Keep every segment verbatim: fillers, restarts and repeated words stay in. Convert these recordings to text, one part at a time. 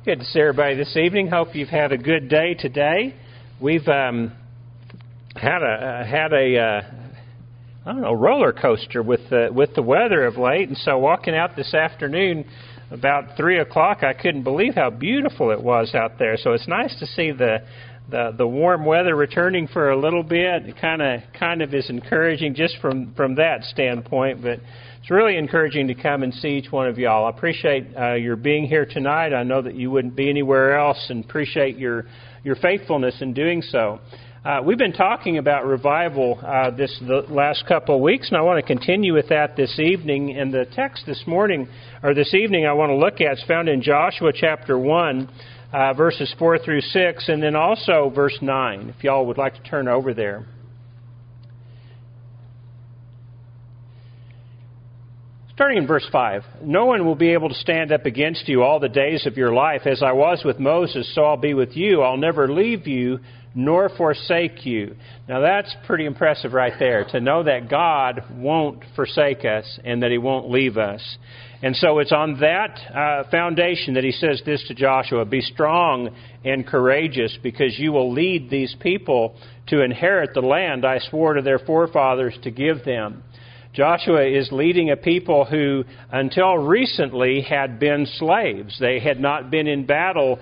Good to see everybody this evening. Hope you've had a good day today. We've um, had a uh, had a uh, I don't know roller coaster with the with the weather of late, and so walking out this afternoon about three o'clock, I couldn't believe how beautiful it was out there. So it's nice to see the the, the warm weather returning for a little bit. It kind of kind of is encouraging just from from that standpoint, but it's really encouraging to come and see each one of y'all. I appreciate uh, your being here tonight. I know that you wouldn't be anywhere else, and appreciate your your faithfulness in doing so. Uh, we've been talking about revival uh, this the last couple of weeks, and I want to continue with that this evening. And the text this morning, or this evening, I want to look at is found in Joshua chapter one, uh, verses four through six, and then also verse nine, if y'all would like to turn over there. Starting in verse five, no one will be able to stand up against you all the days of your life. As I was with Moses, so I'll be with you. I'll never leave you nor forsake you. Now that's pretty impressive right there, to know that God won't forsake us and that He won't leave us. And so it's on that uh, foundation that He says this to Joshua: be strong and courageous, because you will lead these people to inherit the land I swore to their forefathers to give them. Joshua is leading a people who, until recently, had been slaves. They had not been in battle,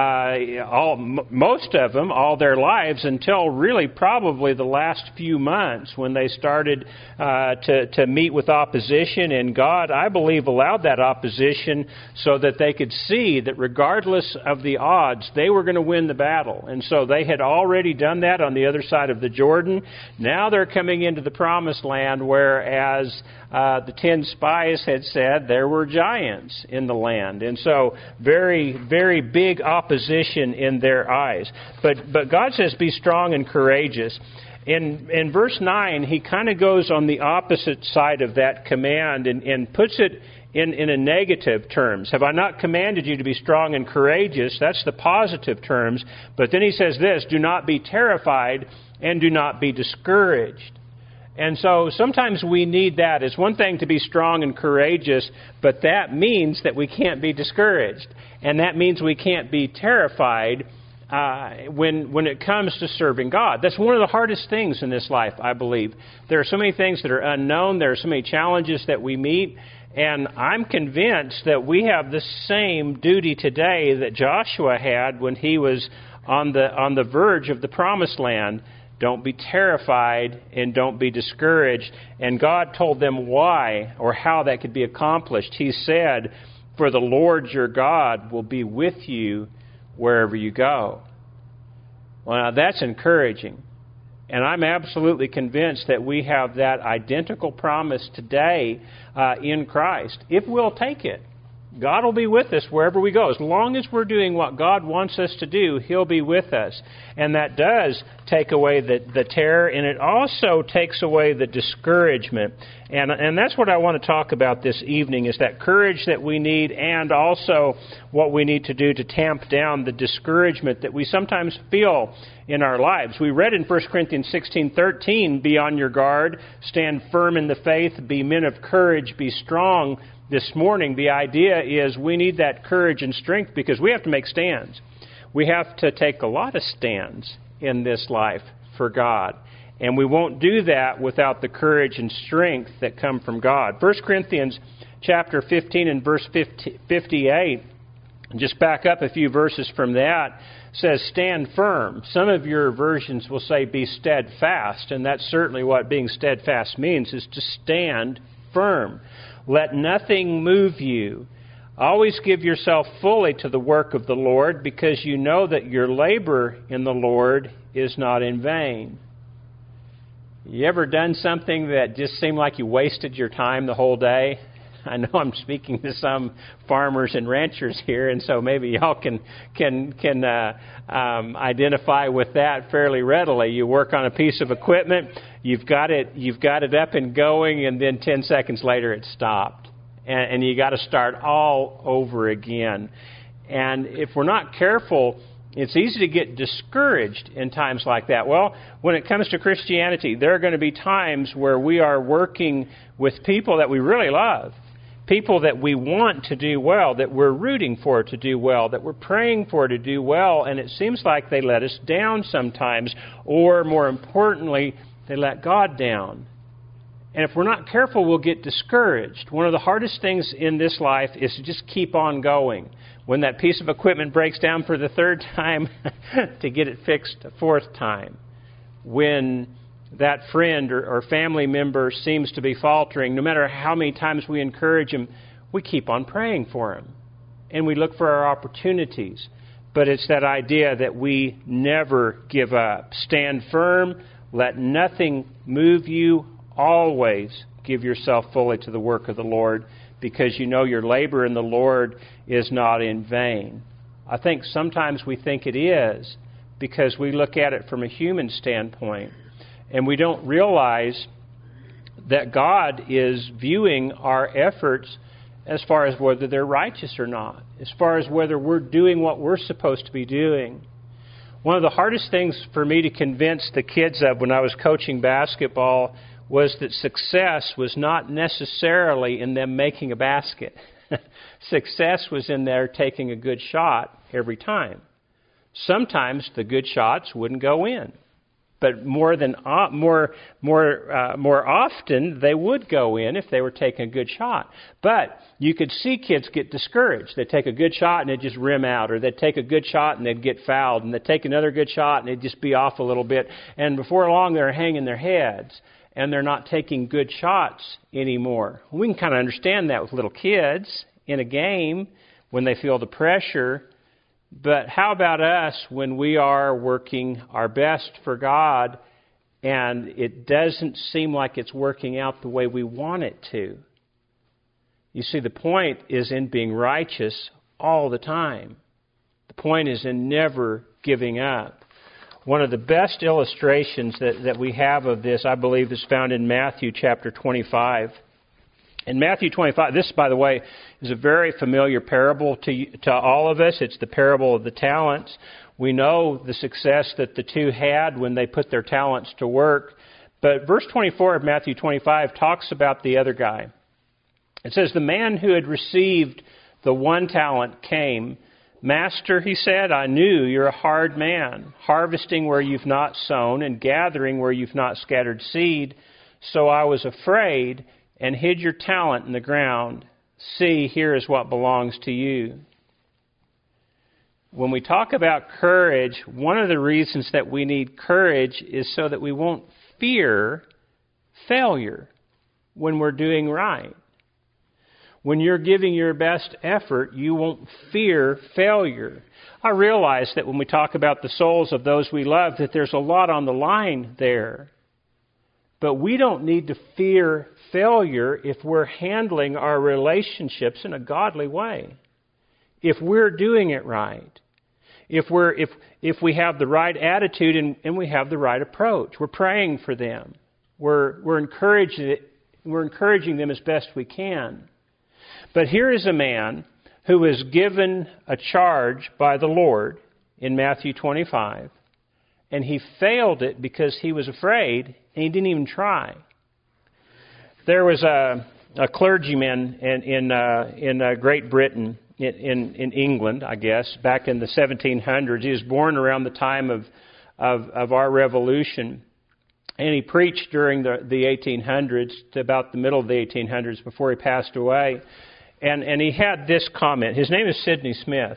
uh, all, m- most of them, all their lives, until really probably the last few months when they started uh, to, to meet with opposition. And God, I believe, allowed that opposition so that they could see that regardless of the odds, they were going to win the battle. And so they had already done that on the other side of the Jordan. Now they're coming into the Promised Land, where as uh, the ten spies had said, there were giants in the land. And so very, very big opposition in their eyes. But but God says, be strong and courageous. In in verse nine, He kind of goes on the opposite side of that command and, and puts it in, in a negative terms. Have I not commanded you to be strong and courageous? That's the positive terms. But then He says this: do not be terrified and do not be discouraged. And so sometimes we need that. It's one thing to be strong and courageous, but that means that we can't be discouraged. And that means we can't be terrified uh, when when it comes to serving God. That's one of the hardest things in this life, I believe. There are so many things that are unknown. There are so many challenges that we meet. And I'm convinced that we have the same duty today that Joshua had when he was on the on the verge of the Promised Land. Don't be terrified and don't be discouraged. And God told them why or how that could be accomplished. He said, for the Lord your God will be with you wherever you go. Well, now that's encouraging. And I'm absolutely convinced that we have that identical promise today uh, in Christ, if we'll take it. God will be with us wherever we go. As long as we're doing what God wants us to do, He'll be with us. And that does take away the, the terror, and it also takes away the discouragement. And, and that's what I want to talk about this evening, is that courage that we need, and also what we need to do to tamp down the discouragement that we sometimes feel in our lives. We read in First Corinthians sixteen thirteen, be on your guard, stand firm in the faith, be men of courage, be strong. This morning, the idea is we need that courage and strength because we have to make stands. We have to take a lot of stands in this life for God. And we won't do that without the courage and strength that come from God. First Corinthians chapter fifteen and verse fifty-eight, just back up a few verses from that, says stand firm. Some of your versions will say be steadfast, and that's certainly what being steadfast means, is to stand firm. Let nothing move you. Always give yourself fully to the work of the Lord, because you know that your labor in the Lord is not in vain. You ever done something that just seemed like you wasted your time the whole day? I know I'm speaking to some farmers and ranchers here, and so maybe y'all can can can uh, um, identify with that fairly readily. You work on a piece of equipment, you've got it you've got it up and going, and then ten seconds later it stopped, and, and you got to start all over again. And if we're not careful, it's easy to get discouraged in times like that. Well, when it comes to Christianity, there are going to be times where we are working with people that we really love. People that we want to do well, that we're rooting for to do well, that we're praying for to do well, and it seems like they let us down sometimes, or more importantly, they let God down. And if we're not careful, we'll get discouraged. One of the hardest things in this life is to just keep on going. When that piece of equipment breaks down for the third time, to get it fixed a fourth time. When that friend or, or family member seems to be faltering, no matter how many times we encourage him, we keep on praying for him. And we look for our opportunities. But it's that idea that we never give up. Stand firm. Let nothing move you. Always give yourself fully to the work of the Lord, because you know your labor in the Lord is not in vain. I think sometimes we think it is, because we look at it from a human standpoint, and we don't realize that God is viewing our efforts as far as whether they're righteous or not, as far as whether we're doing what we're supposed to be doing. One of the hardest things for me to convince the kids of when I was coaching basketball was that success was not necessarily in them making a basket. Success was in their taking a good shot every time. Sometimes the good shots wouldn't go in, but more than uh, more more uh, more often they would go in if they were taking a good shot. But you could see kids get discouraged. They'd take a good shot and it'd just rim out, or they'd take a good shot and they'd get fouled, and they'd take another good shot and it'd just be off a little bit. And before long, they're hanging their heads, and they're not taking good shots anymore. We can kind of understand that with little kids in a game when they feel the pressure. But how about us when we are working our best for God and it doesn't seem like it's working out the way we want it to? You see, the point is in being righteous all the time. The point is in never giving up. One of the best illustrations that, that we have of this, I believe, is found in Matthew chapter twenty-five. In Matthew twenty-five, this, by the way, is a very familiar parable to, to all of us. It's the parable of the talents. We know the success that the two had when they put their talents to work. But verse twenty-four of Matthew twenty-five talks about the other guy. It says, the man who had received the one talent came. Master, he said, I knew you're a hard man, harvesting where you've not sown and gathering where you've not scattered seed. So I was afraid and hid your talent in the ground. See, here is what belongs to you. When we talk about courage, one of the reasons that we need courage is so that we won't fear failure when we're doing right. When you're giving your best effort, you won't fear failure. I realize that when we talk about the souls of those we love, that there's a lot on the line there. But we don't need to fear failure if we're handling our relationships in a godly way. If we're doing it right. If we're if if we have the right attitude and, and we have the right approach. We're praying for them. We're we're encouraging we're encouraging them as best we can. But here is a man who was given a charge by the Lord in Matthew twenty-five, and he failed it because he was afraid, and he didn't even try. There was a, a clergyman in in, uh, in uh, Great Britain, in, in in England, I guess, back in the seventeen hundreds. He was born around the time of of, of our Revolution, and he preached during the, the eighteen hundreds to about the middle of the eighteen hundreds before he passed away. And and he had this comment. His name is Sidney Smith.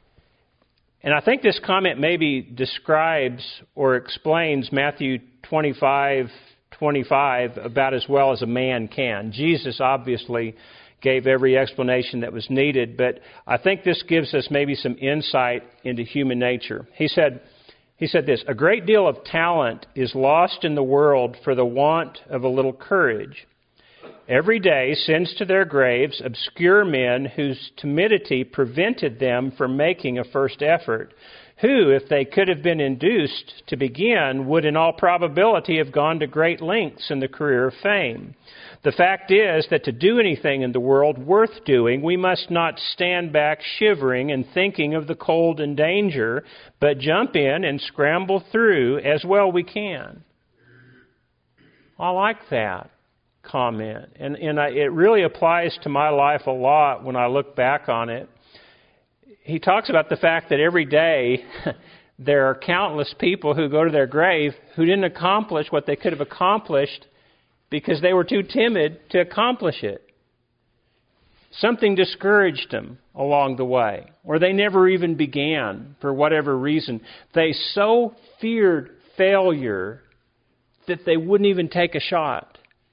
And I think this comment maybe describes or explains Matthew twenty-five twenty-five about as well as a man can. Jesus obviously gave every explanation that was needed, but I think this gives us maybe some insight into human nature. He said, he said this, a great deal of talent is lost in the world for the want of a little courage. Every day sends to their graves obscure men whose timidity prevented them from making a first effort, who, if they could have been induced to begin, would in all probability have gone to great lengths in the career of fame. The fact is that to do anything in the world worth doing, we must not stand back shivering and thinking of the cold and danger, but jump in and scramble through as well we can. I like that. comment. And, and I, it really applies to my life a lot when I look back on it. He talks about the fact that every day there are countless people who go to their grave who didn't accomplish what they could have accomplished because they were too timid to accomplish it. Something discouraged them along the way, or they never even began for whatever reason. They so feared failure that they wouldn't even take a shot.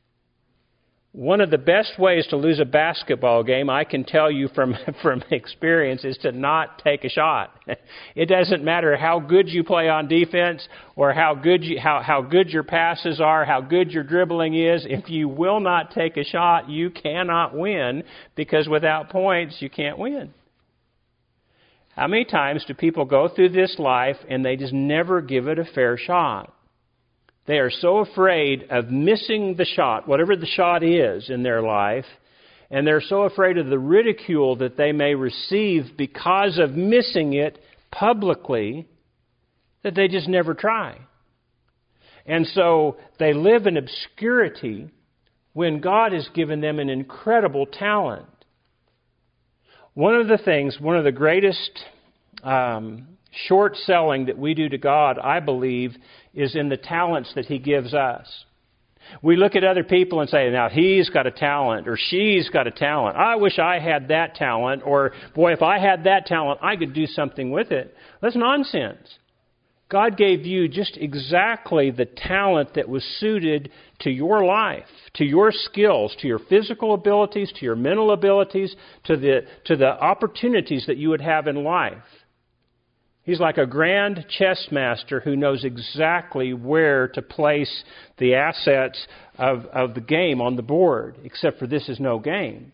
One of the best ways to lose a basketball game, I can tell you from, from experience, is to not take a shot. It doesn't matter how good you play on defense or how good you, how, how good your passes are, how good your dribbling is. If you will not take a shot, you cannot win, because without points, you can't win. How many times do people go through this life and they just never give it a fair shot? They are so afraid of missing the shot, whatever the shot is in their life, and they're so afraid of the ridicule that they may receive because of missing it publicly that they just never try. And so they live in obscurity when God has given them an incredible talent. One of the things, one of the greatest um, short selling that we do to God, I believe, is in the talents that He gives us. We look at other people and say, now he's got a talent, or she's got a talent. I wish I had that talent, or boy, if I had that talent, I could do something with it. That's nonsense. God gave you just exactly the talent that was suited to your life, to your skills, to your physical abilities, to your mental abilities, to the, to the opportunities that you would have in life. He's like a grand chess master who knows exactly where to place the assets of, of the game on the board, except for this is no game.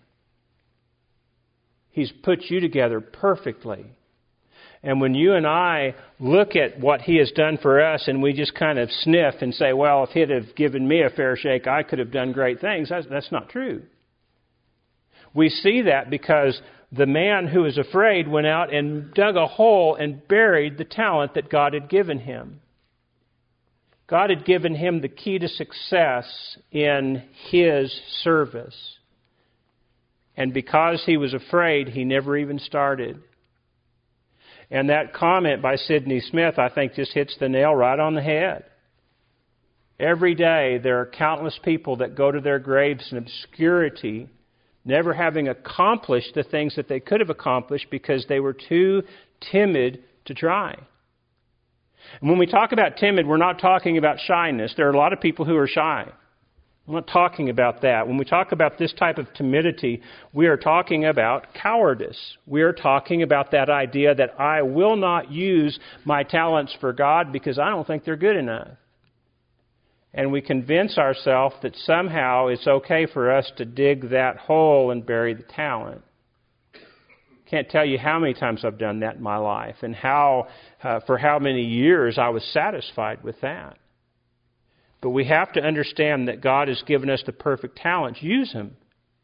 He's put you together perfectly. And when you and I look at what He has done for us and we just kind of sniff and say, well, if He'd have given me a fair shake, I could have done great things, that's, that's not true. We see that because the man who was afraid went out and dug a hole and buried the talent that God had given him. God had given him the key to success in His service. And because he was afraid, he never even started. And that comment by Sidney Smith, I think, just hits the nail right on the head. Every day there are countless people that go to their graves in obscurity, never having accomplished the things that they could have accomplished because they were too timid to try. And when we talk about timid, we're not talking about shyness. There are a lot of people who are shy. I'm not talking about that. When we talk about this type of timidity, we are talking about cowardice. We are talking about that idea that I will not use my talents for God because I don't think they're good enough. And we convince ourselves that somehow it's okay for us to dig that hole and bury the talent. Can't tell you how many times I've done that in my life and how, uh, for how many years I was satisfied with that. But we have to understand that God has given us the perfect talents. Use them.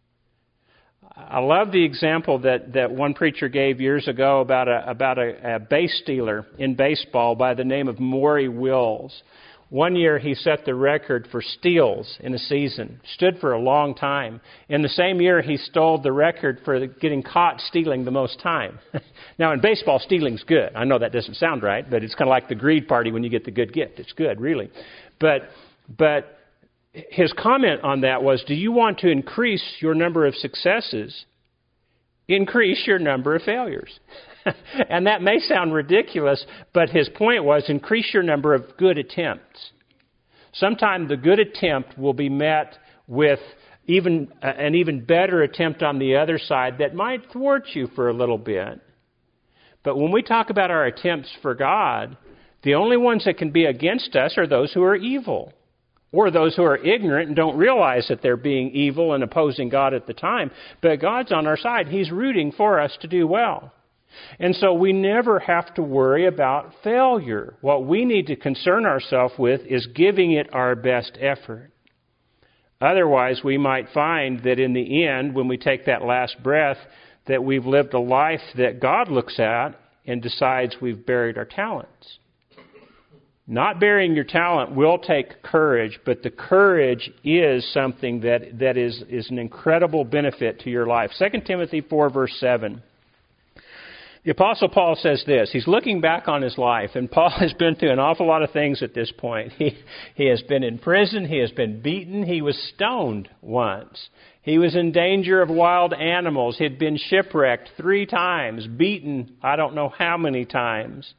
I love the example that, that one preacher gave years ago about a about a, a base stealer in baseball by the name of Maury Wills. One year he set the record for steals in a season. Stood for a long time. In the same year he stole the record for getting caught stealing the most time. Now in baseball, stealing's good. I know that doesn't sound right, but it's kind of like the greed party when you get the good gift. It's good, really. But but his comment on that was, do you want to increase your number of successes? Increase your number of failures. And that may sound ridiculous, but his point was increase your number of good attempts. Sometimes the good attempt will be met with even an even better attempt on the other side that might thwart you for a little bit. But when we talk about our attempts for God, the only ones that can be against us are those who are evil, or those who are ignorant and don't realize that they're being evil and opposing God at the time. But God's on our side. He's rooting for us to do well. And so we never have to worry about failure. What we need to concern ourselves with is giving it our best effort. Otherwise, we might find that in the end, when we take that last breath, that we've lived a life that God looks at and decides we've buried our talents. Not burying your talent will take courage, but the courage is something that, that is, is an incredible benefit to your life. Second Timothy four, verse seven. The Apostle Paul says this. He's looking back on his life, and Paul has been through an awful lot of things at this point. He, he has been in prison. He has been beaten. He was stoned once. He was in danger of wild animals. He had been shipwrecked three times, beaten I don't know how many times.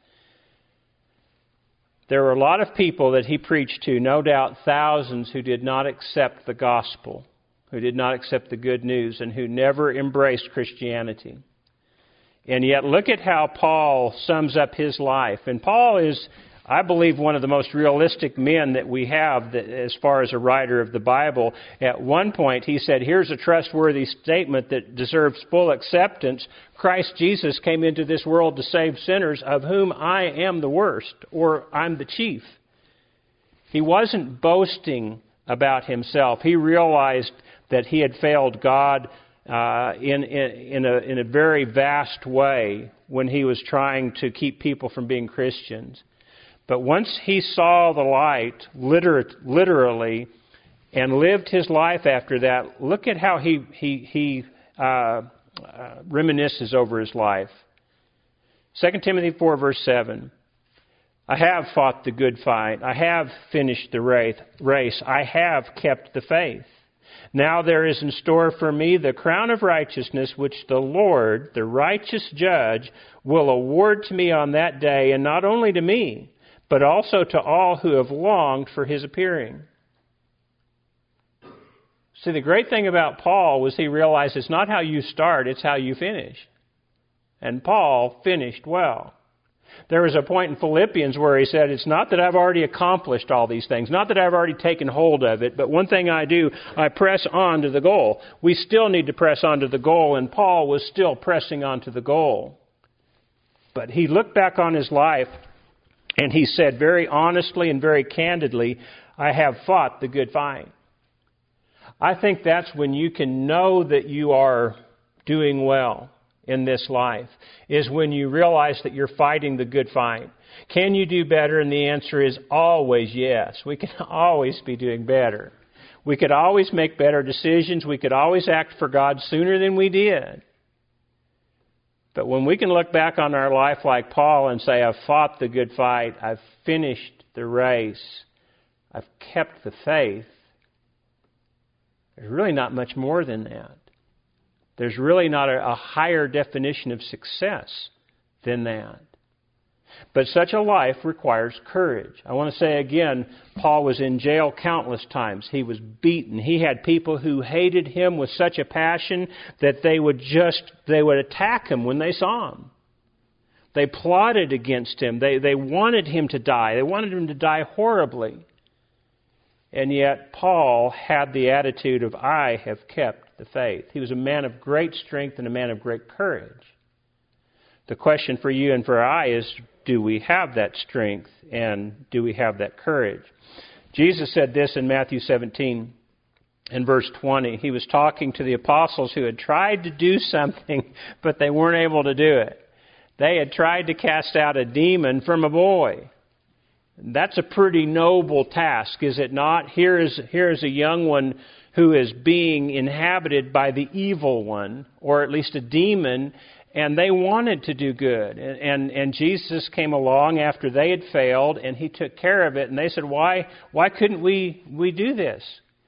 There were a lot of people that he preached to, no doubt thousands who did not accept the gospel, who did not accept the good news, and who never embraced Christianity. And yet look at how Paul sums up his life. And Paul is, I believe, one of the most realistic men that we have that, as far as a writer of the Bible. At one point he said, here's a trustworthy statement that deserves full acceptance. Christ Jesus came into this world to save sinners, of whom I am the worst, or I'm the chief. He wasn't boasting about himself. He realized that he had failed God Uh, in, in, in, a, in a very vast way when he was trying to keep people from being Christians. But once he saw the light, liter- literally, and lived his life after that, look at how he, he, he uh, uh, reminisces over his life. Second Timothy four, verse seven. I have fought the good fight. I have finished the race. I have kept the faith. Now there is in store for me the crown of righteousness, which the Lord, the righteous judge, will award to me on that day, and not only to me, but also to all who have longed for his appearing. See, the great thing about Paul was he realized it's not how you start, it's how you finish. And Paul finished well. There was a point in Philippians where he said, it's not that I've already accomplished all these things, not that I've already taken hold of it, but one thing I do, I press on to the goal. We still need to press on to the goal, and Paul was still pressing on to the goal. But he looked back on his life, and he said very honestly and very candidly, I have fought the good fight. I think that's when you can know that you are doing well in this life, is when you realize that you're fighting the good fight. Can you do better? And the answer is always yes. We can always be doing better. We could always make better decisions. We could always act for God sooner than we did. But when we can look back on our life like Paul and say, I've fought the good fight, I've finished the race, I've kept the faith, there's really not much more than that. There's really not a, a higher definition of success than that. But such a life requires courage. I want to say again, Paul was in jail countless times. He was beaten. He had people who hated him with such a passion that they would just, they would attack him when they saw him. They plotted against him. They, they wanted him to die. They wanted him to die horribly. And yet Paul had the attitude of, I have kept the faith. He was a man of great strength and a man of great courage. The question for you and for I is, do we have that strength and do we have that courage? Jesus said this in Matthew seventeen and verse twenty. He was talking to the apostles who had tried to do something, but they weren't able to do it. They had tried to cast out a demon from a boy. That's a pretty noble task, is it not? Here is, here is a young one who is being inhabited by the evil one, or at least a demon, and they wanted to do good. And, and, and Jesus came along after they had failed, and he took care of it. And they said, why, why couldn't we, we do this?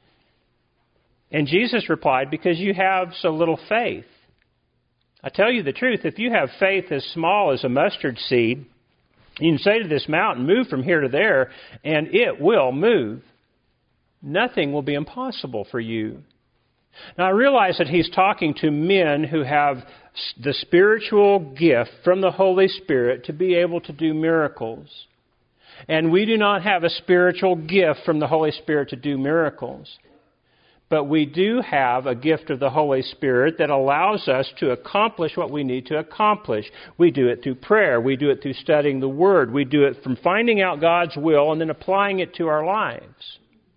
And Jesus replied, because you have so little faith. I tell you the truth, if you have faith as small as a mustard seed, you can say to this mountain, move from here to there, and it will move. Nothing will be impossible for you. Now, I realize that he's talking to men who have the spiritual gift from the Holy Spirit to be able to do miracles. And we do not have a spiritual gift from the Holy Spirit to do miracles. But we do have a gift of the Holy Spirit that allows us to accomplish what we need to accomplish. We do it through prayer. We do it through studying the Word. We do it from finding out God's will and then applying it to our lives.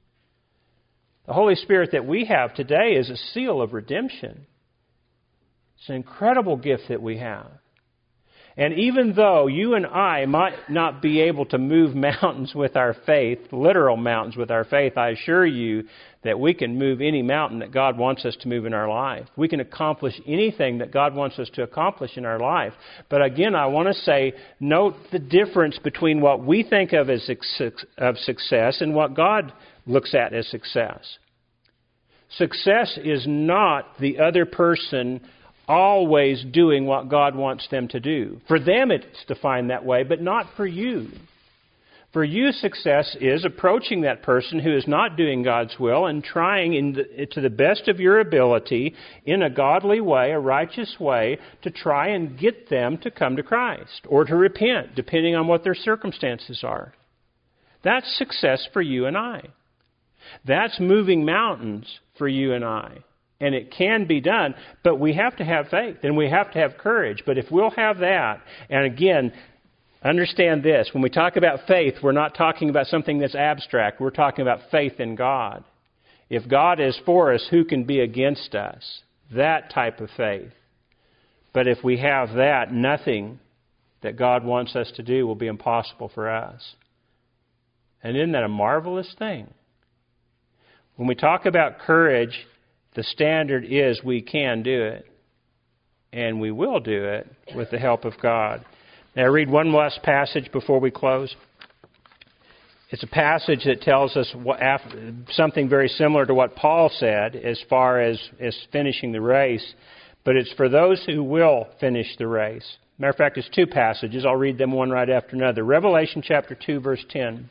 The Holy Spirit that we have today is a seal of redemption. It's an incredible gift that we have. And even though you and I might not be able to move mountains with our faith, literal mountains with our faith, I assure you that we can move any mountain that God wants us to move in our life. We can accomplish anything that God wants us to accomplish in our life. But again, I want to say, note the difference between what we think of as of success and what God looks at as success. Success is not the other person always doing what God wants them to do. For them it's defined that way, but not for you. For you, success is approaching that person who is not doing God's will and trying in the, to the best of your ability, in a godly way, a righteous way, to try and get them to come to Christ or to repent, depending on what their circumstances are. That's success for you and I. That's moving mountains for you and I. And it can be done, but we have to have faith and we have to have courage. But if we'll have that, and again, understand this, when we talk about faith, we're not talking about something that's abstract. We're talking about faith in God. If God is for us, who can be against us? That type of faith. But if we have that, nothing that God wants us to do will be impossible for us. And isn't that a marvelous thing? When we talk about courage, the standard is we can do it. And we will do it with the help of God. Now, I read one last passage before we close. It's a passage that tells us what, something very similar to what Paul said as far as, as finishing the race. But it's for those who will finish the race. Matter of fact, it's two passages. I'll read them one right after another. Revelation chapter two, verse ten.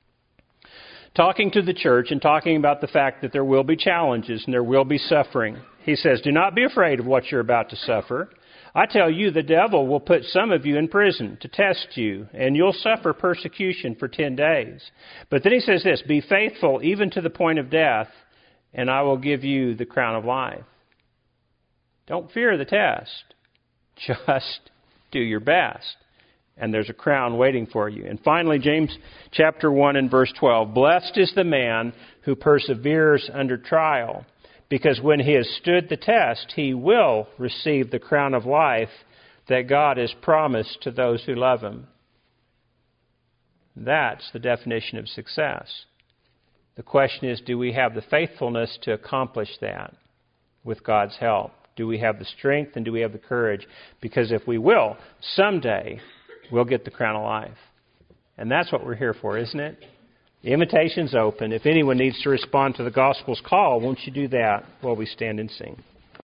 Talking to the church and talking about the fact that there will be challenges and there will be suffering. He says, do not be afraid of what you're about to suffer. I tell you, the devil will put some of you in prison to test you, and you'll suffer persecution for ten days. But then he says this, be faithful even to the point of death, and I will give you the crown of life. Don't fear the test. Just do your best. And there's a crown waiting for you. And finally, James chapter one and verse twelve. Blessed is the man who perseveres under trial, because when he has stood the test, he will receive the crown of life that God has promised to those who love him. That's the definition of success. The question is, do we have the faithfulness to accomplish that with God's help? Do we have the strength and do we have the courage? Because if we will, someday we'll get the crown of life. And that's what we're here for, isn't it? The invitation's open. If anyone needs to respond to the gospel's call, won't you do that while we stand and sing?